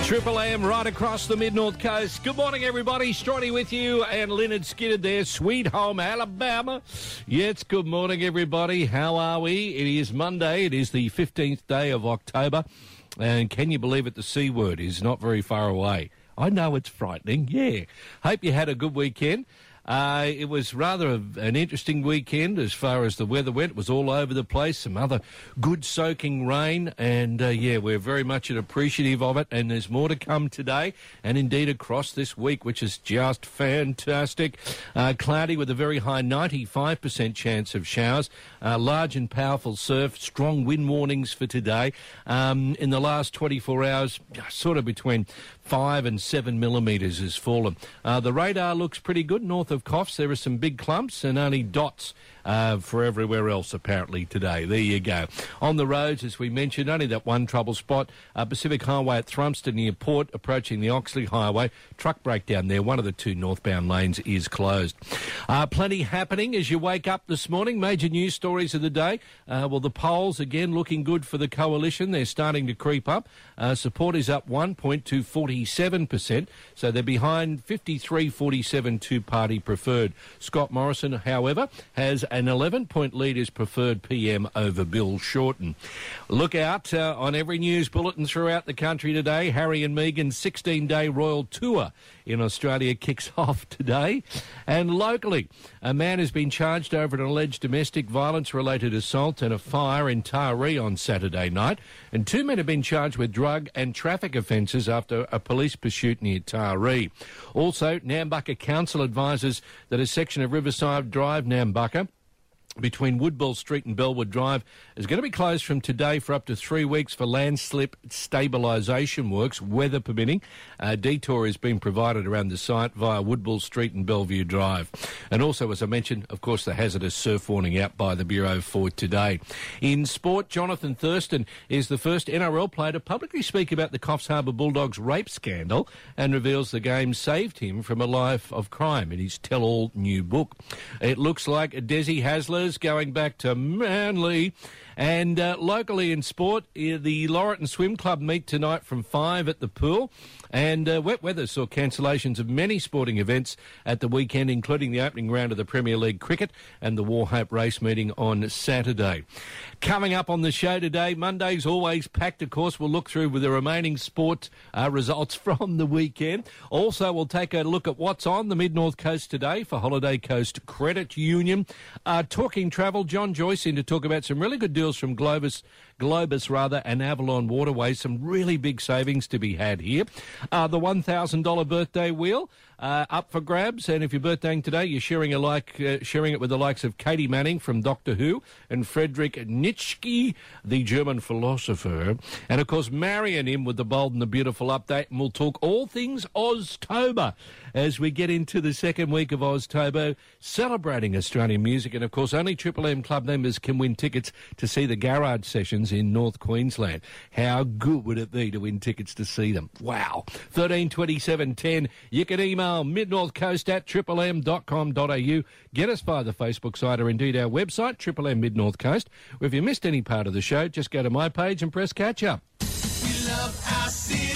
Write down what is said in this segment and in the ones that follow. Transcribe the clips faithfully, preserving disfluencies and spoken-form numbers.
Triple M right across the mid-north coast. Good morning, everybody. Stronny with you and Leonard Skinner there. Sweet home Alabama. Yes, good morning, everybody. How are we? It is Monday. It is the fifteenth day of October. And can you believe it? The C word is not very far away. I know it's frightening. Yeah. Hope you had a good weekend. Uh, it was rather a, an interesting weekend as far as the weather went. It was all over the place, some other good soaking rain, and uh, yeah, we're very much appreciative of it, and there's more to come today, and indeed across this week, which is just fantastic. Uh, cloudy with a very high ninety-five percent chance of showers, uh, large and powerful surf, strong wind warnings for today. Um, in the last twenty-four hours, sort of between five and seven millimetres has fallen. Uh, the radar looks pretty good north of Coffs. There are some big clumps and only dots uh, for everywhere else apparently today. There you go. On the roads, as we mentioned, only that one trouble spot, uh, Pacific Highway at Thrumston near Port, approaching the Oxley Highway. Truck breakdown there. One of the two northbound lanes is closed. Uh, plenty happening as you wake up this morning. Major news stories of the day. Uh, well, the polls again looking good for the coalition. They're starting to creep up. Uh, support is up one point to forty-seven percent, so they're behind fifty-three forty-seven two-party preferred. Scott Morrison, however, has an eleven-point lead as preferred P M over Bill Shorten. Look out uh, on every news bulletin throughout the country today. Harry and Meghan's sixteen-day royal tour in Australia kicks off today. And locally, a man has been charged over an alleged domestic violence-related assault and a fire in Taree on Saturday night. And two men have been charged with drug and traffic offences after a police pursuit near Taree. Also, Nambucca Council advises that a section of Riverside Drive, Nambucca, between Woodbell Street and Bellwood Drive is going to be closed from today for up to three weeks for landslip stabilisation works, weather permitting. A detour is being provided around the site via Woodbell Street and Bellevue Drive. And also, as I mentioned, of course, the hazardous surf warning out by the Bureau for today. In sport, Jonathan Thurston is the first N R L player to publicly speak about the Coffs Harbour Bulldogs rape scandal and reveals the game saved him from a life of crime in his tell-all new book. It looks like Desi Hasler going back to Manly. And uh, locally in sport, uh, the Laurelton Swim Club meet tonight from five at the pool. And uh, wet weather saw cancellations of many sporting events at the weekend, including the opening round of the Premier League cricket and the War Hope race meeting on Saturday. Coming up on the show today, Monday's always packed, of course. We'll look through with the remaining sport uh, results from the weekend. Also, we'll take a look at what's on the Mid-North Coast today for Holiday Coast Credit Union. Uh, talking travel, John Joyce in to talk about some really good deals from Globus, Globus rather, and Avalon Waterways. Some really big savings to be had here. Uh, the one thousand dollars birthday wheel uh, up for grabs, and if you're birthdaying today, you're sharing a like, uh, sharing it with the likes of Katie Manning from Doctor Who and Friedrich Nietzsche, the German philosopher, and of course Marion in with the bold and the beautiful update, and we'll talk all things Oztober as we get into the second week of Oztober, celebrating Australian music, and of course only Triple M Club members can win tickets to see the Garage Sessions in North Queensland. How good would it be to win tickets to see them? Wow. thirteen twenty-seven ten. You can email midnorthcoast at triple m dot com dot a u. Get us via the Facebook site or indeed our website, Triple M Mid North Coast. If you missed any part of the show, just go to my page and press catch up. We love our city.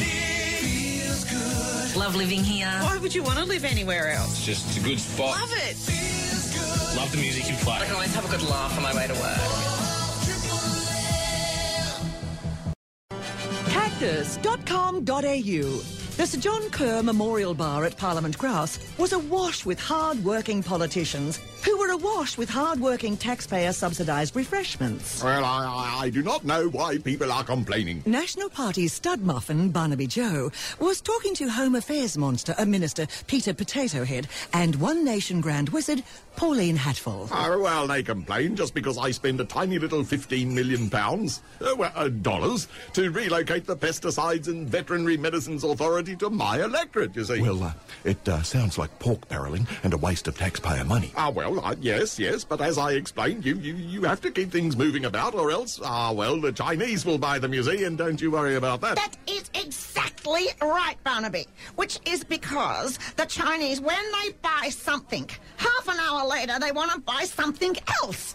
Feels good. Love living here. Why would you want to live anywhere else? It's just it's a good spot. Love it. Feels good. Love the music you play. I can always have a good laugh on my way to work. Cactus dot com dot a u. The Sir John Kerr Memorial Bar at Parliament Grouse was awash with hard-working politicians who were awash with hard-working taxpayer-subsidised refreshments. Well, I, I do not know why people are complaining. National Party stud muffin Barnaby Joe was talking to Home Affairs monster uh, Minister Peter Potato Head and One Nation Grand Wizard Pauline Hatfull. Oh, well, they complain just because I spend a tiny little fifteen million pounds, uh, well, uh, dollars, to relocate the Pesticides and Veterinary Medicines Authority to my electorate, you see. Well, uh, it uh, sounds like pork barrelling and a waste of taxpayer money. Ah, well, uh, yes, yes, but as I explained, you, you, you have to keep things moving about, or else, ah, well, the Chinese will buy them, you see, and don't you worry about that. That is exactly exactly right, Barnaby, which is because the Chinese, when they buy something, half an hour later they want to buy something else.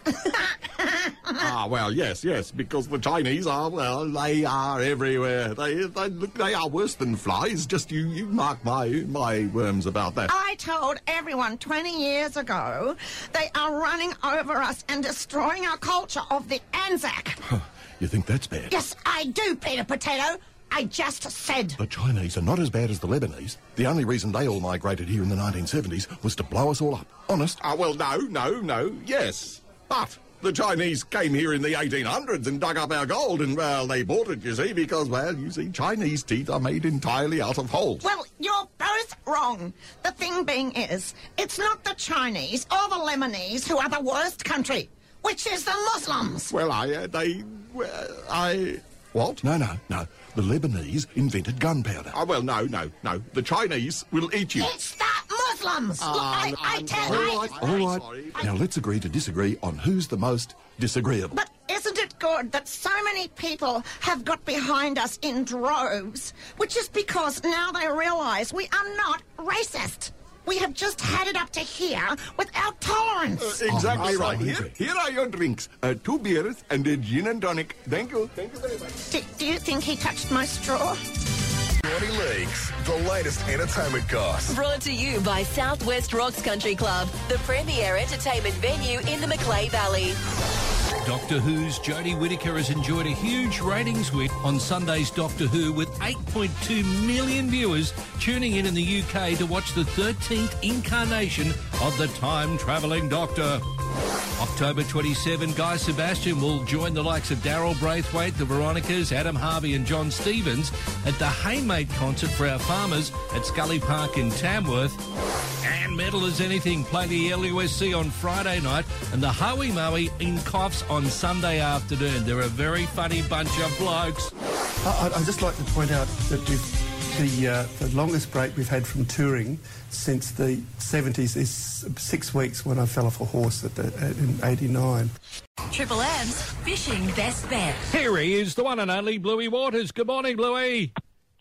Ah, well, yes, yes, because the Chinese are, well, they are everywhere. They, they look, they are worse than flies. Just you, you mark my, my worms about that. I told everyone twenty years ago they are running over us and destroying our culture of the Anzac. You think that's bad? Yes, I do, Peter Potato. I just said. The Chinese are not as bad as the Lebanese. The only reason they all migrated here in the nineteen seventies was to blow us all up. Honest. Ah, well, no, no, no, yes. But the Chinese came here in the eighteen hundreds and dug up our gold, and, well, they bought it, you see, because, well, you see, Chinese teeth are made entirely out of holes. Well, you're both wrong. The thing being is, it's not the Chinese or the Lebanese who are the worst country, which is the Muslims. Well, I, uh, they, well, I... What? No, no, no. The Lebanese invented gunpowder. Oh, well, no, no, no. The Chinese will eat you. It's the Muslims. Look, I, I I'm tell sorry. I- All right, all right. Sorry. Now let's agree to disagree on who's the most disagreeable. But isn't it good that so many people have got behind us in droves? Which is because now they realise we are not racist. We have just had it up to here with our tolerance. Uh, exactly Oh, right. sorry. Here, here are your drinks. Uh, two beers and a gin and tonic. Thank you. Thank you very much. do, do you think he touched my straw? Johnny Leagues, the latest entertainment goss. Brought to you by Southwest Rocks Country Club, the premier entertainment venue in the Macleay Valley. Doctor Who's Jodie Whittaker has enjoyed a huge ratings hit on Sunday's Doctor Who, with eight point two million viewers tuning in in the U K to watch the thirteenth incarnation of the time-travelling Doctor. October twenty-seventh, Guy Sebastian will join the likes of Daryl Braithwaite, the Veronicas, Adam Harvey and John Stevens at the Haymate concert for our farmers at Scully Park in Tamworth. And Metal as Anything play the L U S C on Friday night and the Howie Mowie in Coffs on Sunday afternoon. They're a very funny bunch of blokes. I- I'd just like to point out that we've, the, uh, the longest break we've had from touring since the seventies is six weeks when I fell off a horse at the, at, in eighty-nine. Triple M's Fishing Best Bet. Here he is, the one and only Bluey Waters. Good morning, Bluey.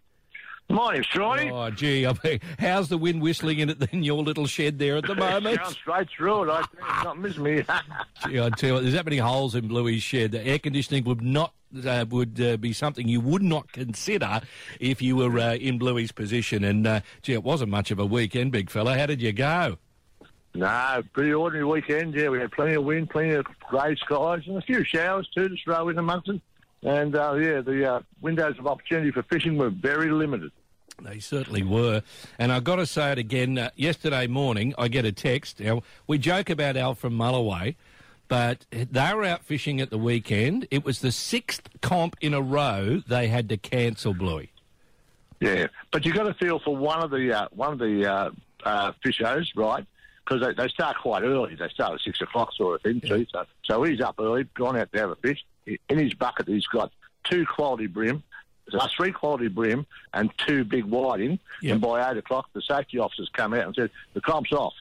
Morning, Shorty. Oh, gee, I mean, how's the wind whistling in, it, in your little shed there at the moment? Going straight through it. I think it's not missing me. Gee, I tell you, there's that many holes in Bluey's shed. The air conditioning would not uh, would uh, be something you would not consider if you were uh, in Bluey's position. And uh, gee, it wasn't much of a weekend, big fella. How did you go? No, pretty ordinary weekend. Yeah, we had plenty of wind, plenty of grey skies, and a few showers too to throw in amongst it. And uh, yeah, the uh, windows of opportunity for fishing were very limited. They certainly were. And I've got to say it again. Uh, yesterday morning, I get a text. Now, we joke about Al from Mulloway, but they were out fishing at the weekend. It was the sixth comp in a row they had to cancel, Bluey. Yeah, but you got to feel for one of the uh, one of the uh, uh, fishers, right? Because they, they start quite early. They start at six o'clock, sort of thing. Yeah. So, so he's up early, gone out to have a fish. In his bucket, he's got two quality brim. Uh, three quality brim and two big whiting, yep. And by eight o'clock the safety officers come out and said, the comp's off.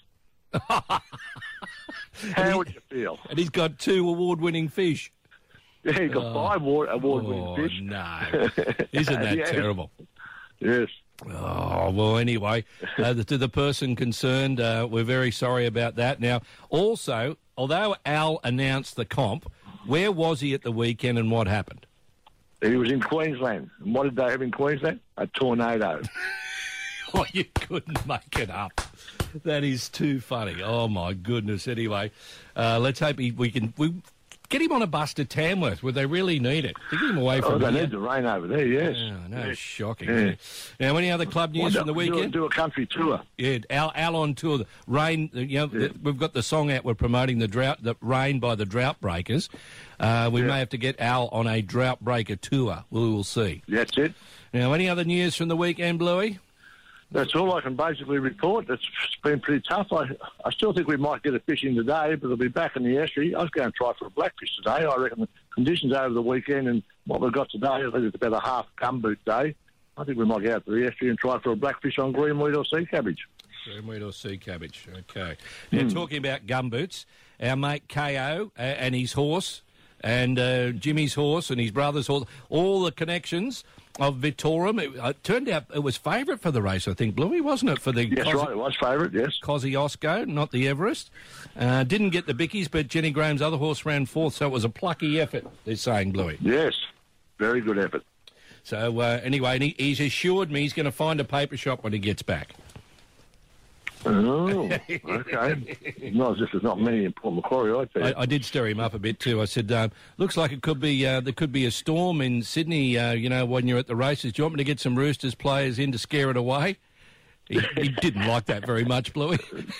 How he, would you feel? And he's got two award-winning fish. Yeah, he's got oh. five award-winning oh, fish. no. Isn't that yes. terrible? Yes. Oh, well, anyway, uh, to the person concerned, uh, we're very sorry about that. Now, also, although Al announced the comp, where was he at the weekend and what happened? He was in Queensland. And what did they have in Queensland? A tornado. Oh, you couldn't make it up. That is too funny. Oh, my goodness. Anyway, uh, let's hope he, we can we get him on a bus to Tamworth where they really need it. To get him away from Oh, they here. need the rain over there, yes. Oh, no, yes. shocking. Yeah. Now, any other club news well, from the do, weekend? Do a country tour. Yeah, Al, Al on tour. The Rain, you know, Yeah. the, we've got the song out. We're promoting the drought, the Rain by the Drought Breakers. Uh, we Yeah. may have to get Al on a Drought Breaker tour. We will see. That's it. Now, any other news from the weekend, Bluey? That's all I can basically report. It's been pretty tough. I, I still think we might get a fish in today, but it'll be back in the estuary. I was going to try for a blackfish today. I reckon the conditions over the weekend and what we've got today, I think it's about a half gumboot day. I think we might get out to the estuary and try for a blackfish on greenweed or sea cabbage. Greenweed or sea cabbage. Okay. Now, Mm. talking about gumboots, our mate K O uh, and his horse, and uh, Jimmy's horse and his brother's horse, all the connections of Vitorum. It uh, turned out it was favourite for the race, I think, Bluey, wasn't it? For the Yes, Cos- right, it was favourite, yes. Kosciuszko, not the Everest. Uh, didn't get the Bickies, but Jenny Graham's other horse ran fourth, so it was a plucky effort, they're saying, Bluey. Yes, very good effort. So, uh, anyway, and he, he's assured me he's going to find a paper shop when he gets back. Oh, okay. Not as if there's not many in Port Macquarie, I tell you. I, I did stir him up a bit too. I said, um, looks like it could be uh, there could be a storm in Sydney, uh, you know, when you're at the races. Do you want me to get some Roosters players in to scare it away? He, he didn't like that very much, Bluey.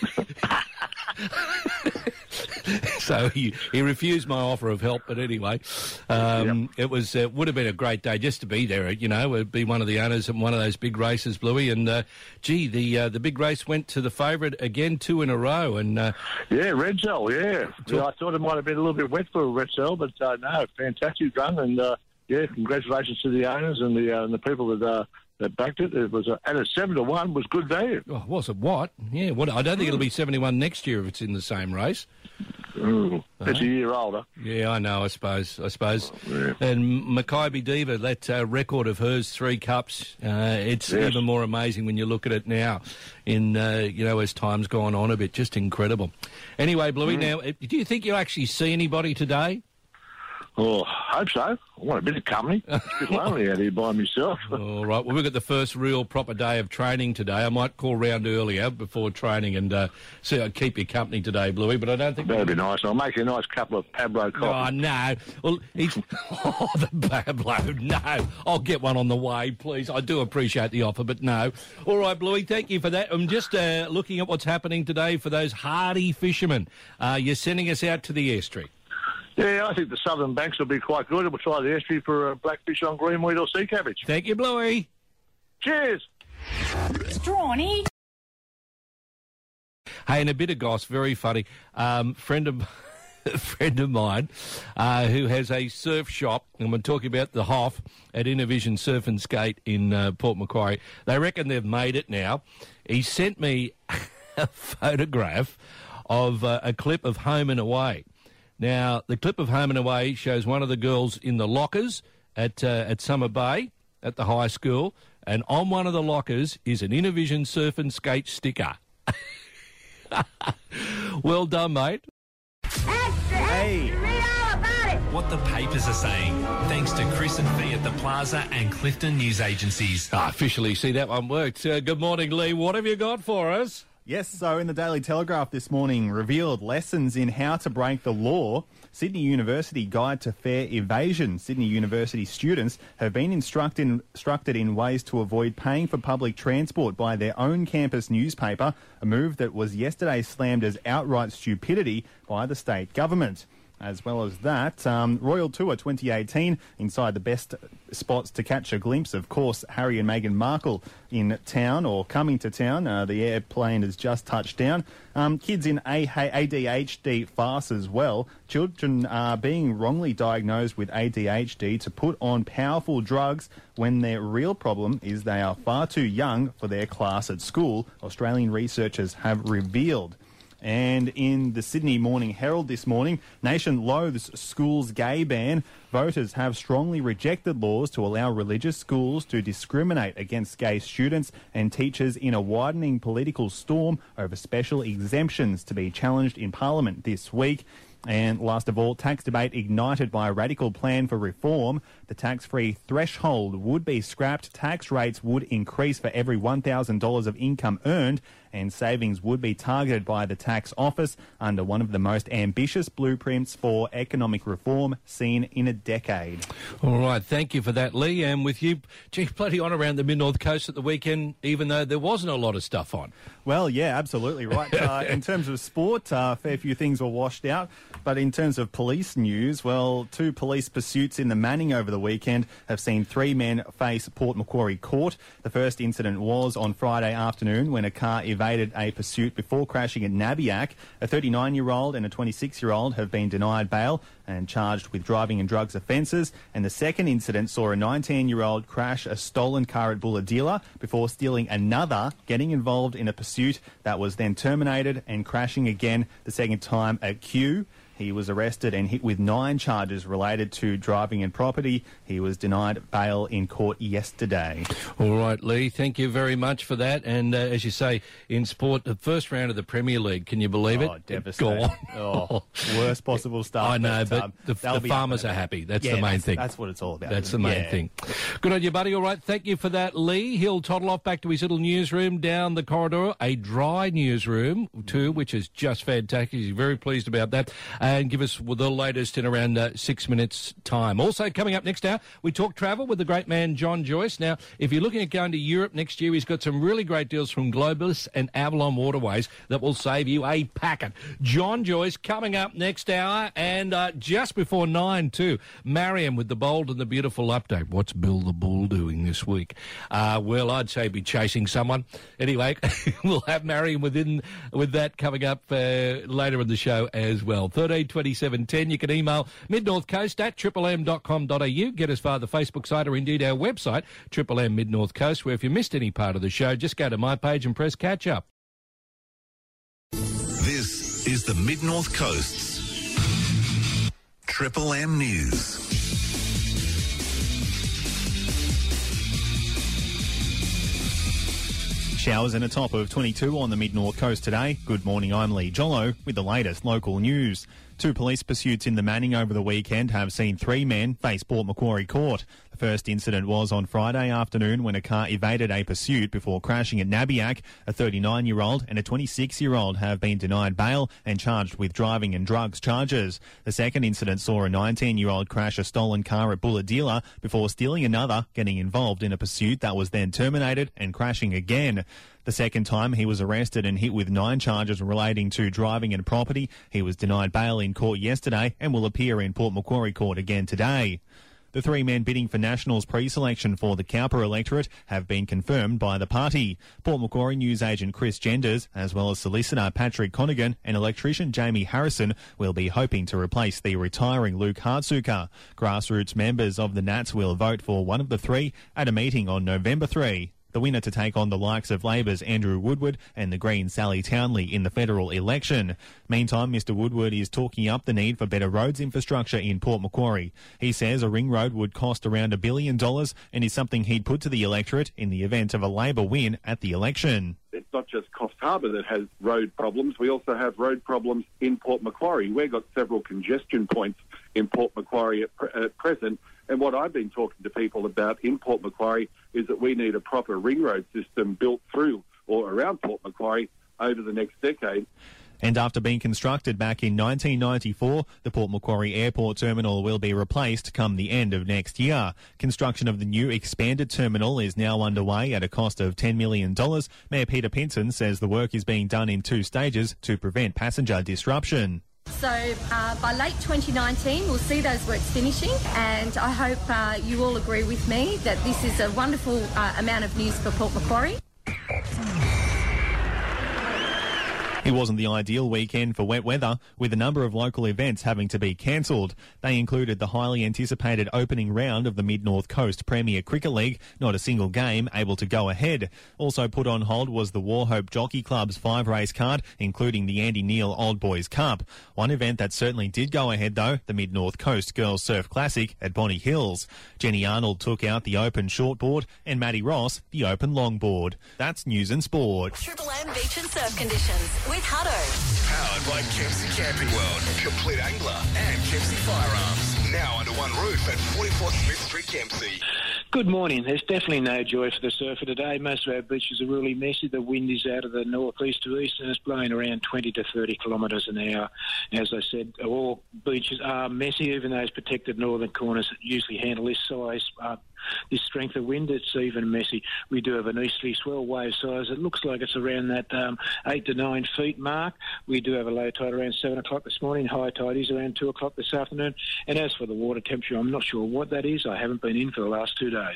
So he, he refused my offer of help, but anyway, um, yep. it was uh, would have been a great day just to be there. You know, it'd be one of the owners in one of those big races, Bluey. And uh, gee, the uh, the big race went to the favourite again, two in a row. And uh, yeah, Red Cell, yeah. yeah. I thought it might have been a little bit wet for Red Cell, but uh, no, fantastic run. And uh, yeah, congratulations to the owners and the uh, and the people that. Uh, That backed it. It was a, at a seven to one was good value. Oh, was it what? Yeah, what? I don't think it'll be seventy one next year if it's in the same race. Ooh, it's uh-huh. a year older. Yeah, I know. I suppose. I suppose. Oh, yeah. And Makybe Diva, that uh, record of hers, three cups. Uh, it's yes. even more amazing when you look at it now. In uh, you know, as time's gone on a bit, just incredible. Anyway, Bluey, mm. now, do you think you'll actually see anybody today? Oh, I hope so. I want a bit of company. It's a bit lonely out here by myself. All right. Well, we've got the first real proper day of training today. I might call round earlier before training and uh, see I'd keep you company today, Bluey, but I don't think... That'd be nice. I'll make you a nice couple of Pablo coffee. Oh, no. Well, he's... Oh, the Pablo, no. I'll get one on the way, please. I do appreciate the offer, but no. All right, Bluey, thank you for that. I'm just uh, looking at what's happening today for those hardy fishermen. Uh, you're sending us out to the estuary. Yeah, I think the southern banks will be quite good. We'll try the estuary for uh, blackfish on greenweed or sea cabbage. Thank you, Bluey. Cheers. Strawny. Hey, and a bit of goss, very funny. Um, friend of a friend of mine uh, who has a surf shop, and we're talking about the Hoff at Innovision Surf and Skate in uh, Port Macquarie. They reckon they've made it now. He sent me a photograph of uh, a clip of Home and Away. Now, the clip of Home and Away shows one of the girls in the lockers at uh, at Summer Bay at the high school, and on one of the lockers is an Innovision Surf and Skate sticker. Well done, mate. Hey. Read all about it. What the papers are saying, thanks to Chris and Fee at the Plaza and Clifton News Agencies. Ah, officially, see, that one worked. Uh, good morning, Lee. What have you got for us? Yes, so in the Daily Telegraph this morning, revealed lessons in how to break the law. Sydney University Guide to Fare Evasion. Sydney University students have been instructed, instructed in ways to avoid paying for public transport by their own campus newspaper, a move that was yesterday slammed as outright stupidity by the state government. As well as that, um, Royal Tour twenty eighteen, inside the best spots to catch a glimpse. Of course, Harry and Meghan Markle in town or coming to town. Uh, the airplane has just touched down. Um, kids in A D H D farce as well. Children are being wrongly diagnosed with A D H D to put on powerful drugs when their real problem is they are far too young for their class at school, Australian researchers have revealed. And in the Sydney Morning Herald this morning, nation loathes schools' gay ban. Voters have strongly rejected laws to allow religious schools to discriminate against gay students and teachers in a widening political storm over special exemptions to be challenged in Parliament this week. And last of all, tax debate ignited by a radical plan for reform. The tax-free threshold would be scrapped. Tax rates would increase for every one thousand dollars of income earned, and savings would be targeted by the tax office under one of the most ambitious blueprints for economic reform seen in a decade. All right, thank you for that, Lee. And with you, gee, plenty on around the Mid-North Coast at the weekend, even though there wasn't a lot of stuff on. Well, yeah, absolutely right. Uh, in terms of sport, uh, a fair few things were washed out. But in terms of police news, well, two police pursuits in the Manning over the weekend have seen three men face Port Macquarie Court. The first incident was on Friday afternoon when a car evaded a pursuit before crashing at Nabiac. A thirty-nine-year-old and a twenty-six-year-old have been denied bail and charged with driving and drugs offences. And the second incident saw a nineteen-year-old crash a stolen car at Bulahdelah before stealing another, getting involved in a pursuit that was then terminated and crashing again, the second time at Kew. He was arrested and hit with nine charges related to driving and property. He was denied bail in court yesterday. All right, Lee, thank you very much for that. And uh, as you say, in sport, the first round of the Premier League, can you believe it? Oh, devastating. Oh, worst possible stuff. I know, but, um, the, the farmers are happy. That's yeah, the main that's, thing. That's what it's all about. That's the main yeah. thing. Good on you, buddy. All right, thank you for that, Lee. He'll toddle off back to his little newsroom down the corridor, a dry newsroom too, which is just fantastic. He's very pleased about that. And give us the latest in around uh, six minutes' time. Also, coming up next hour, we talk travel with the great man John Joyce. Now, if you're looking at going to Europe next year, he's got some really great deals from Globus and Avalon Waterways that will save you a packet. John Joyce coming up next hour, and uh, just before nine too, Mariam with the bold and the beautiful update. What's Bill the Bull doing this week? Uh, well, I'd say be chasing someone. Anyway, we'll have Mariam within with that coming up uh, later in the show as well. thirteen twenty-seven ten. You can email midnorthcoast at triple m dot com dot a u. Get us via the Facebook site or indeed our website, Triple M Mid North Coast, where if you missed any part of the show, just go to my page and press catch up. This is the Mid North Coast's Triple M News. Showers and a top of twenty-two on the Mid-North Coast today. Good morning, I'm Lee Jollo with the latest local news. Two police pursuits in the Manning over the weekend have seen three men face Port Macquarie Court. The first incident was on Friday afternoon when a car evaded a pursuit before crashing at Nabiac. A thirty-nine-year-old and a twenty-six-year-old have been denied bail and charged with driving and drugs charges. The second incident saw a nineteen-year-old crash a stolen car at Bulahdelah before stealing another, getting involved in a pursuit that was then terminated and crashing again. The second time he was arrested and hit with nine charges relating to driving and property. He was denied bail in court yesterday and will appear in Port Macquarie Court again today. The three men bidding for Nationals pre-selection for the Cowper electorate have been confirmed by the party. Port Macquarie news agent Chris Genders, as well as solicitor Patrick Connigan and electrician Jamie Harrison, will be hoping to replace the retiring Luke Hartsuka. Grassroots members of the Nats will vote for one of the three at a meeting on November third. The winner to take on the likes of Labor's Andrew Woodward and the Greens' Sally Townley in the federal election. Meantime, Mr Woodward is talking up the need for better roads infrastructure in Port Macquarie. He says a ring road would cost around a billion dollars and is something he'd put to the electorate in the event of a Labor win at the election. It's not just Coffs Harbour that has road problems. We also have road problems in Port Macquarie. We've got several congestion points in Port Macquarie at, pre- at present. And what I've been talking to people about in Port Macquarie is that we need a proper ring road system built through or around Port Macquarie over the next decade. And after being constructed back in nineteen ninety-four, the Port Macquarie Airport Terminal will be replaced come the end of next year. Construction of the new expanded terminal is now underway at a cost of ten million dollars. Mayor Peter Pinson says the work is being done in two stages to prevent passenger disruption. So uh, by late twenty nineteen, we'll see those works finishing, and I hope uh, you all agree with me that this is a wonderful uh, amount of news for Port Macquarie. It wasn't the ideal weekend for wet weather, with a number of local events having to be cancelled. They included the highly anticipated opening round of the Mid-North Coast Premier Cricket League, not a single game able to go ahead. Also put on hold was the Warhope Jockey Club's five-race card, including the Andy Neil Old Boys Cup. One event that certainly did go ahead, though, the Mid-North Coast Girls Surf Classic at Bonny Hills. Jenny Arnold took out the open shortboard and Maddie Ross the open longboard. That's news and sport. Triple M Beach and Surf Conditions with Hutto. Powered by Kempsey Camping World, Complete Angler and Kempsey Firearms. Now under one roof at forty-four Smith Street, Kempsey. Good morning. There's definitely no joy for the surfer today. Most of our beaches are really messy. The wind is out of the northeast to east and it's blowing around twenty to thirty kilometres an hour. As I said, all beaches are messy, even those protected northern corners that usually handle this size, uh, this strength of wind. It's even messy. We do have an easterly swell wave size. It looks like it's around that um, eight to nine feet mark. We do have a low tide around seven o'clock this morning. High tide is around two o'clock this afternoon. And as for the water temperature, I'm not sure what that is. I haven't been in for the last two days.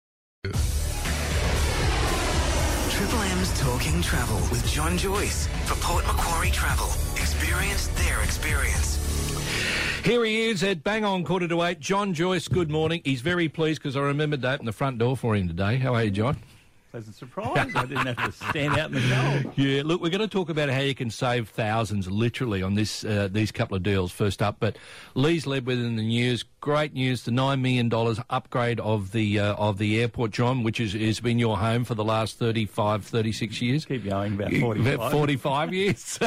Triple M's Talking Travel with John Joyce for Port Macquarie Travel. Experience their experience. Here he is at bang on quarter to eight. John Joyce, good morning. He's very pleased because I remembered to open the front door for him today. How are you, John? pleasant surprise. I didn't have to stand out in the cold. Yeah, look, we're going to talk about how you can save thousands, literally, on this uh, these couple of deals first up. But Lee's led within the news. Great news, the nine million dollars upgrade of the uh, of the airport, John, which is, has been your home for the last thirty-five, thirty-six years. Keep going, about forty-five. About forty-five years.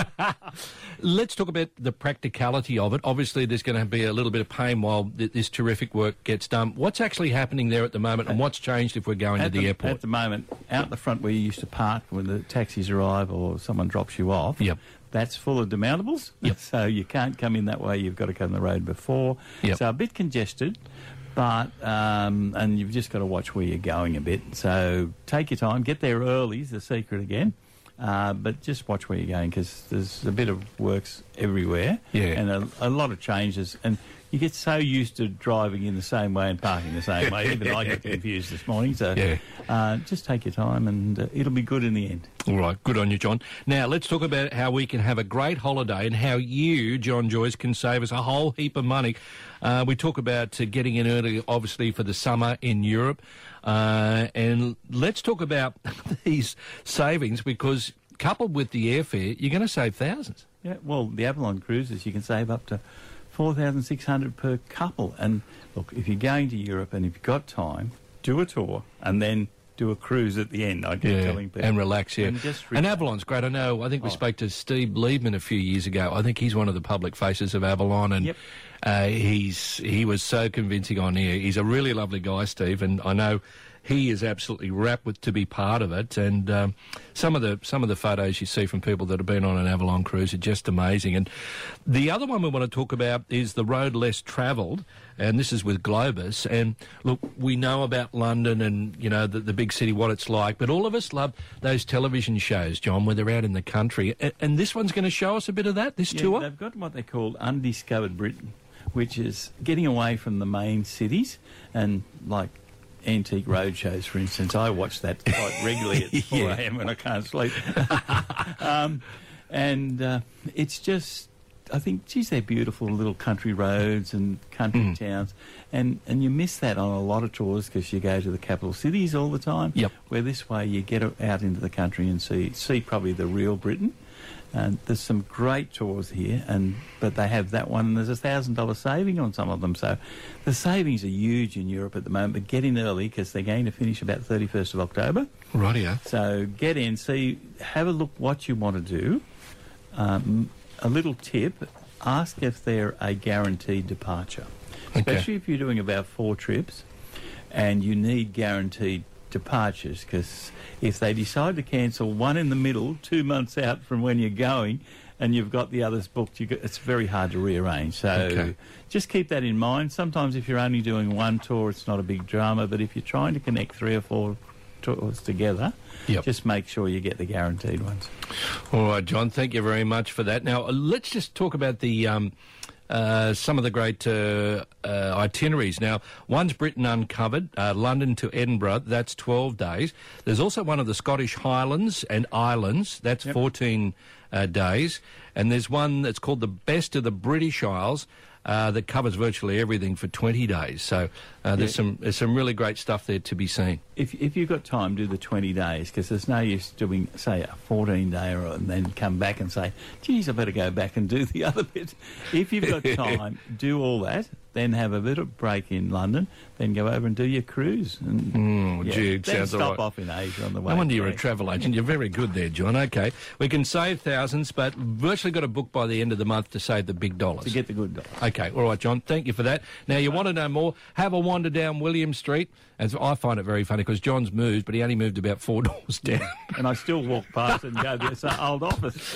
Let's talk about the practicality of it. Obviously, there's going to be a little bit of pain while th- this terrific work gets done. What's actually happening there at the moment, and what's changed if we're going at to the, the airport? At the moment, out the front where you used to park when the taxis arrive or someone drops you off, yep. that's full of demountables. Yep. So you can't come in that way. You've got to come the road before. Yep. So a bit congested, but um, and you've just got to watch where you're going a bit. So take your time. Get there early is the secret again. Uh, but just watch where you're going because there's a bit of works everywhere yeah. and a, a lot of changes. And you get so used to driving in the same way and parking the same way. Even I got confused this morning. So yeah. uh, just take your time and uh, it'll be good in the end. All right, good on you, John. Now, let's talk about how we can have a great holiday and how you, John Joyce, can save us a whole heap of money. Uh, we talk about uh, getting in early, obviously, for the summer in Europe. Uh, and let's talk about these savings because coupled with the airfare, you're going to save thousands. Yeah, well, the Avalon cruises, you can save up to four thousand six hundred dollars per couple. And, look, if you're going to Europe and if you've got time, do a tour and then do a cruise at the end, I keep yeah, telling people. And relax, yeah. And, just and Avalon's great. I know, I think we oh. spoke to Steve Liebman a few years ago. I think he's one of the public faces of Avalon, and yep. uh, he's he was so convincing on here. He's a really lovely guy, Steve, and I know he is absolutely rapt with to be part of it. And um, some of the some of the photos you see from people that have been on an Avalon cruise are just amazing. And the other one we want to talk about is the road less travelled, and this is with Globus. And look, we know about London and you know the, the big city, what it's like, but all of us love those television shows, John, where they're out in the country. And, and this one's going to show us a bit of that. This yeah, tour. They've got what they call Undiscovered Britain, which is getting away from the main cities and like. Antique roadshows, for instance. I watch that quite regularly at four a m when I can't sleep. um, and uh, it's just, I think, geez, they're beautiful little country roads and country mm. towns. And, and you miss that on a lot of tours because you go to the capital cities all the time. Yep. Where this way you get out into the country and see see probably the real Britain. And there's some great tours here, and but they have that one, and there's a one thousand dollars saving on some of them. So the savings are huge in Europe at the moment, but get in early because they're going to finish about thirty-first of October. Rightio. So get in, see, have a look what you want to do. Um, a little tip, ask if they're a guaranteed departure. Okay. Especially if you're doing about four trips and you need guaranteed departures, because if they decide to cancel one in the middle, two months out from when you're going, and you've got the others booked, you got, it's very hard to rearrange. So okay. just keep that in mind. Sometimes if you're only doing one tour, it's not a big drama, but if you're trying to connect three or four tours together, yep. just make sure you get the guaranteed ones. All right, John, thank you very much for that. Now, let's just talk about the... Um, Uh, some of the great uh, uh, itineraries. Now, one's Britain Uncovered, uh, London to Edinburgh, that's twelve days. There's also one of the Scottish Highlands and Islands, that's yep. fourteen uh, days. And there's one that's called the Best of the British Isles, uh, that covers virtually everything for twenty days. So uh, there's yeah. some there's some really great stuff there to be seen. If if you've got time, do the twenty days, because there's no use doing, say, a fourteen-day and then come back and say, geez, I better go back and do the other bit. If you've got time, do all that, then have a bit of break in London, then go over and do your cruise. And mm, yeah, gee, then sounds stop all right. off in Asia on the way. No wonder you're back. a travel agent. You're very good there, John. Okay. We can save thousands, but virtually got a book by the end of the month to save the big dollars. To get the good dollars. Okay. All right, John. Thank you for that. Now, you want to know more, have a wander down William Street. As I find it very funny because John's moved, but he only moved about four doors down. And I still walk past and go to this old office.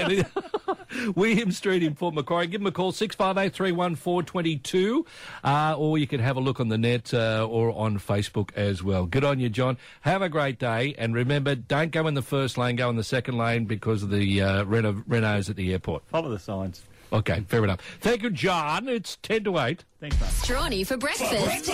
William Street in Port Macquarie. Give him a call, six five eight, three one four, two two, uh, or you can have a look on the net uh, or on Facebook as well. Good on you, John. Have a great day, and remember, don't go in the first lane, go in the second lane because of the uh, Reno- Renos at the airport. Follow the signs. Okay, fair enough. Thank you, John. It's ten to eight. Thanks, mate. Strawny for breakfast.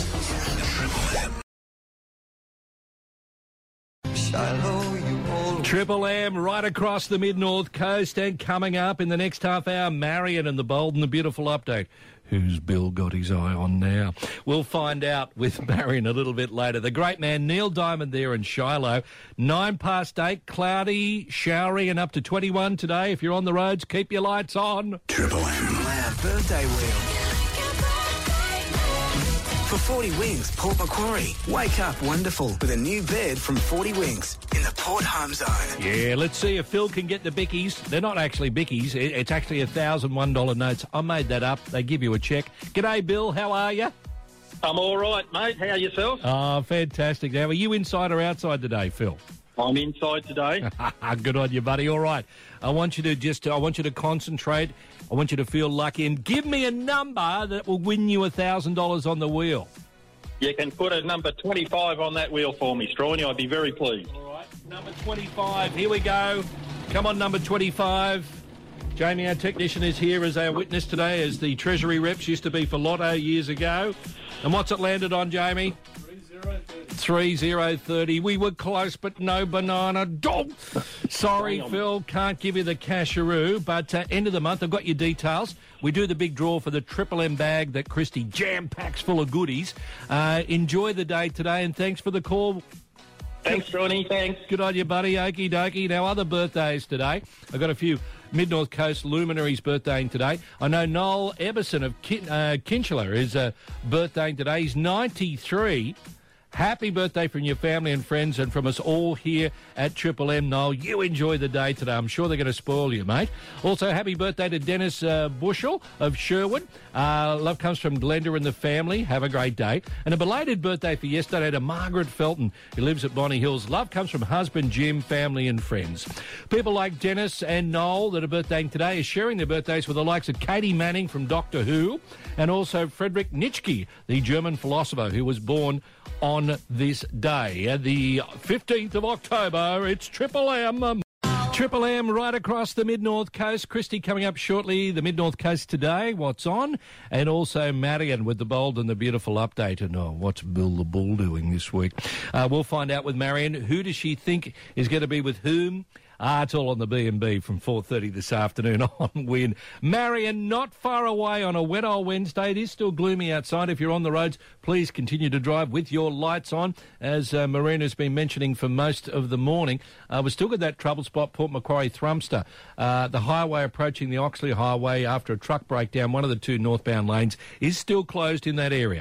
Triple M right across the mid-north coast, and coming up in the next half hour, Marion and the bold and the beautiful update. who's Bill got his eye on now? We'll find out with Marion a little bit later. The great man Neil Diamond there in Shiloh. Nine past eight, cloudy, showery and up to twenty-one today. If you're on the roads, keep your lights on. Triple M. Loud birthday wheel. For forty Wings, Port Macquarie. Wake up wonderful with a new bed from forty Wings in the Port Home Zone. Yeah, let's see if Phil can get the bickies. They're not actually bickies. It- It's actually one thousand one dollar notes. I made that up. They give you a check. G'day, Bill. How are you? I'm all right, mate. How are yourself? Oh, fantastic. Now, are you inside or outside today, Phil? I'm inside today. Good on you, buddy. All right. I want you to just, I want you to concentrate. I want you to feel lucky and give me a number that will win you one thousand dollars on the wheel. You can put a number twenty-five on that wheel for me, Strawny. I'd be very pleased. All right. Number twenty-five. Here we go. Come on, number twenty-five. Jamie, our technician, is here as our witness today, as the Treasury reps used to be for Lotto years ago. And what's it landed on, Jamie? three zero thirty. We were close, but no banana. Dog. Sorry, Phil, can't give you the casharoo, but uh, end of the month, I've got your details. We do the big draw for the Triple M bag that Christy jam-packs full of goodies. Uh, enjoy the day today, and thanks for the call. Thanks, Ronnie. Thanks. Good on you, buddy. Okie dokie. Now, other birthdays today. I've got a few Mid-North Coast luminaries birthdaying today. I know Noel Eberson of Kin- uh, Kinchler is uh, birthdaying today. He's ninety-three. Happy birthday from your family and friends and from us all here at Triple M, Noel. You enjoy the day today. I'm sure they're going to spoil you, mate. Also, happy birthday to Dennis uh, Bushell of Sherwood. Uh, love comes from Glenda and the family. Have a great day. And a belated birthday for yesterday to Margaret Felton, who lives at Bonnie Hills. Love comes from husband, Jim, family and friends. People like Dennis and Noel that are birthdaying today are sharing their birthdays with the likes of Katie Manning from Doctor Who and also Friedrich Nietzsche, the German philosopher who was born on this day, uh, the fifteenth of October. It's Triple M. Triple M right across the Mid-North Coast. Christy coming up shortly, the Mid-North Coast today, what's on, and also Marion with the bold and the beautiful update. And oh, what's Bill the Bull doing this week? Uh, we'll find out with Marion. Who does she think is going to be with whom? Ah, it's all on the B and B from four thirty this afternoon on Win. Marion, not far away on a wet old Wednesday. It is still gloomy outside. If you're on the roads, please continue to drive with your lights on, as uh, Marina's been mentioning for most of the morning. Uh, we've still got that trouble spot, Port Macquarie Thrumster. Uh, the highway approaching the Oxley Highway after a truck breakdown, one of the two northbound lanes, is still closed in that area.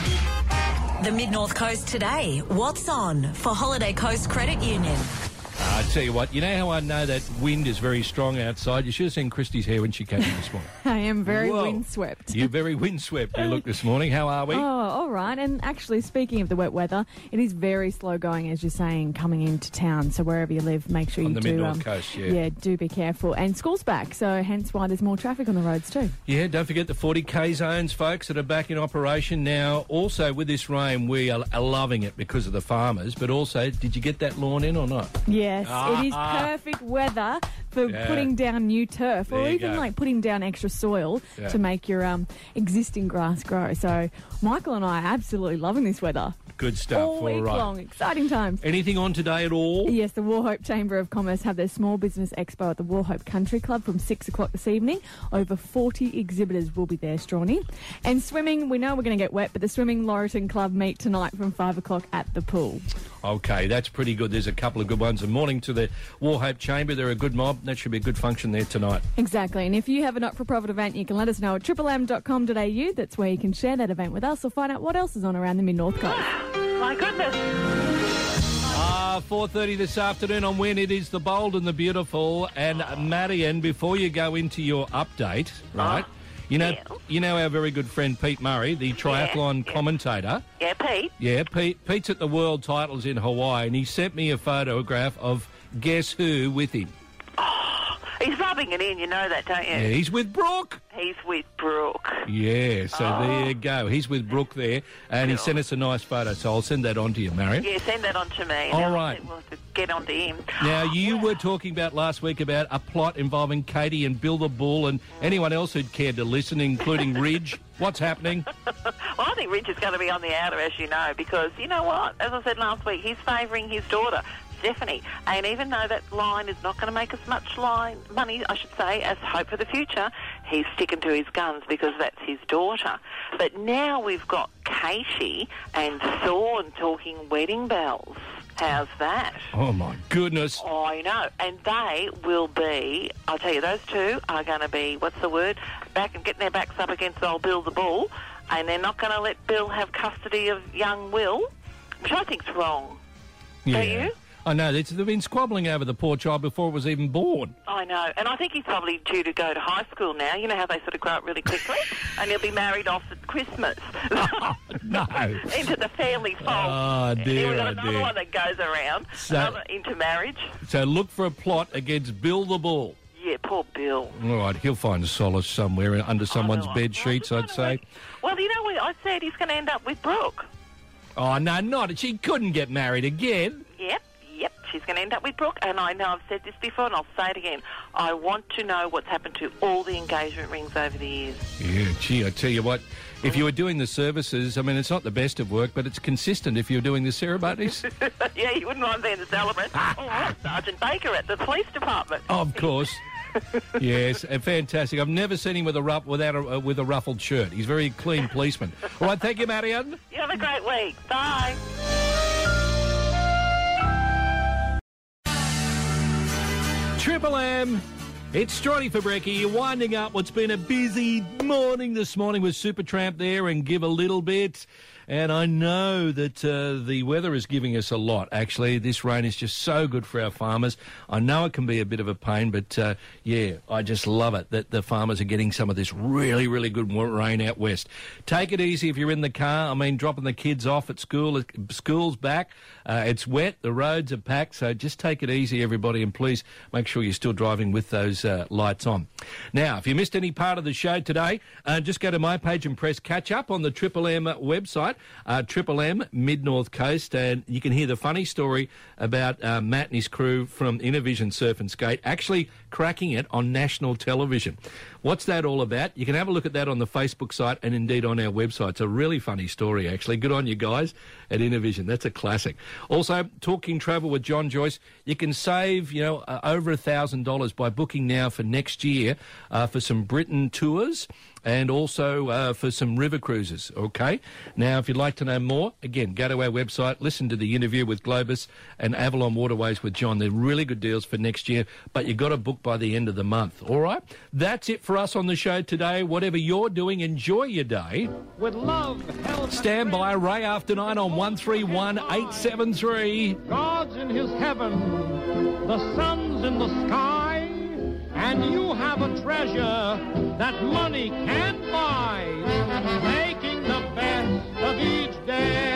The Mid-North Coast today. What's on for Holiday Coast Credit Union? I tell you what, you know how I know that wind is very strong outside? You should have seen Christy's hair when she came in this morning. I am very Whoa. windswept. You're very windswept, you look this morning. How are we? Oh, all right. And actually, speaking of the wet weather, it is very slow going, as you're saying, coming into town. So wherever you live, make sure On you the do. Mid-North um, Coast, yeah. Yeah, do be careful. And school's back, so hence why there's more traffic on the roads too. Yeah, don't forget the forty K zones, folks, that are back in operation now. Also, with this rain, we are, are loving it because of the farmers. But also, did you get that lawn in or not? Yes, Ah. it is perfect weather for Yeah. putting down new turf, There or you even go. like putting down extra soil Yeah. to make your um, existing grass grow. So Michael and I are absolutely loving this weather. Good stuff. All week right. long. Exciting times. Anything on today at all? Yes, the Warhope Chamber of Commerce have their Small Business Expo at the Warhope Country Club from six o'clock this evening. Over forty exhibitors will be there, Strawny. And swimming, we know we're going to get wet, but the Swimming Laurelton Club meet tonight from five o'clock at the pool. Okay, that's pretty good. There's a couple of good ones. And morning to the Warhope Chamber. They're a good mob. That should be a good function there tonight. Exactly. And if you have a not-for-profit event, you can let us know at triple m dot com dot a u. That's where you can share that event with us or find out what else is on around the Mid-North Coast. My goodness. Ah, four thirty this afternoon on When. It is the bold and the beautiful. And Marion, before you go into your update, right, you know, you know our very good friend Pete Murray, the triathlon commentator. Yeah, Pete. Yeah, Pete. Pete's at the World Titles in Hawaii, and he sent me a photograph of guess who with him. He's rubbing it in, you know that, don't you? Yeah, he's with Brooke. He's with Brooke. Yeah, so Oh. there you go. He's with Brooke there, and he sent us a nice photo, so I'll send that on to you, Marion. Yeah, send that on to me. All Then right. We'll have to get on to him. Now, you were talking about last week about a plot involving Katie and Bill the Bull and anyone else who'd cared to listen, including Ridge. What's happening? Well, I think Rich is going to be on the outer, as you know, because, you know what? As I said last week, he's favouring his daughter, Stephanie. And even though that line is not going to make as much line money, I should say, as Hope for the Future, he's sticking to his guns because that's his daughter. But now we've got Katie and Thorne talking wedding bells. How's that? Oh, my goodness. I know. And they will be, I'll tell you, those two are going to be, what's the word, back and getting their backs up against old Bill the Bull, and they're not going to let Bill have custody of young Will, which I think's wrong. Yeah. Don't you? I know. They've been squabbling over the poor child before it was even born. I know. And I think he's probably due to go to high school now. You know how they sort of grow up really quickly? And he'll be married off at Christmas. Oh, no. Into the family fold. Oh, dear, We've got oh, another dear. one that goes around. So- another into marriage. So look for a plot against Bill the Bull. Yeah, poor Bill. All right, he'll find a solace somewhere under someone's bed sheets, I'd say. Well, you know what? I said he's going to end up with Brooke. Oh, no, not. She couldn't get married again. Yep, yep. She's going to end up with Brooke. And I know I've said this before and I'll say it again. I want to know what's happened to all the engagement rings over the years. Yeah, gee, I tell you what, if you were doing the services, I mean, it's not the best of work, but it's consistent if you're doing the ceremonies. Yeah, you wouldn't mind being the celebrant. Oh, that's Sergeant Baker at the police department. Of course. Yes, and fantastic. I've never seen him with a ruff, without a, uh, with a ruffled shirt. He's a very clean policeman. All right, thank you, Marion. You have a great week. Bye. Triple M. It's Stronny for Brekkie. You're winding up what's been a busy morning this morning with Supertramp there and Give a Little Bit. And I know that uh, the weather is giving us a lot, actually. This rain is just so good for our farmers. I know it can be a bit of a pain, but, uh, yeah, I just love it that the farmers are getting some of this really, really good rain out west. Take it easy if you're in the car. I mean, dropping the kids off at school. School's back. Uh, it's wet. The roads are packed. So just take it easy, everybody, and please make sure you're still driving with those uh, lights on. Now, if you missed any part of the show today, uh, just go to my page and press catch up on the Triple M website. Uh, Triple M, Mid-North Coast, and you can hear the funny story about uh, Matt and his crew from Innovision Surf and Skate actually cracking it on national television. What's that all about? You can have a look at that on the Facebook site and indeed on our website. It's a really funny story, actually. Good on you guys at Innovision. That's a classic. Also, talking travel with John Joyce, you can save, you know, uh, over a thousand dollars by booking now for next year uh, for some Britain tours and also uh, for some river cruises, okay? Now, if you'd like to know more, again, go to our website, listen to the interview with Globus and Avalon Waterways with John. They're really good deals for next year, but you've got to book by the end of the month, all right? That's it for us on the show today. Whatever you're doing, enjoy your day. With love, health, Stand by, Ray After Nine on one three one, eight seven three. God's in his heaven, the sun's in the sky, and you have a treasure that money can't buy, making the best of each day.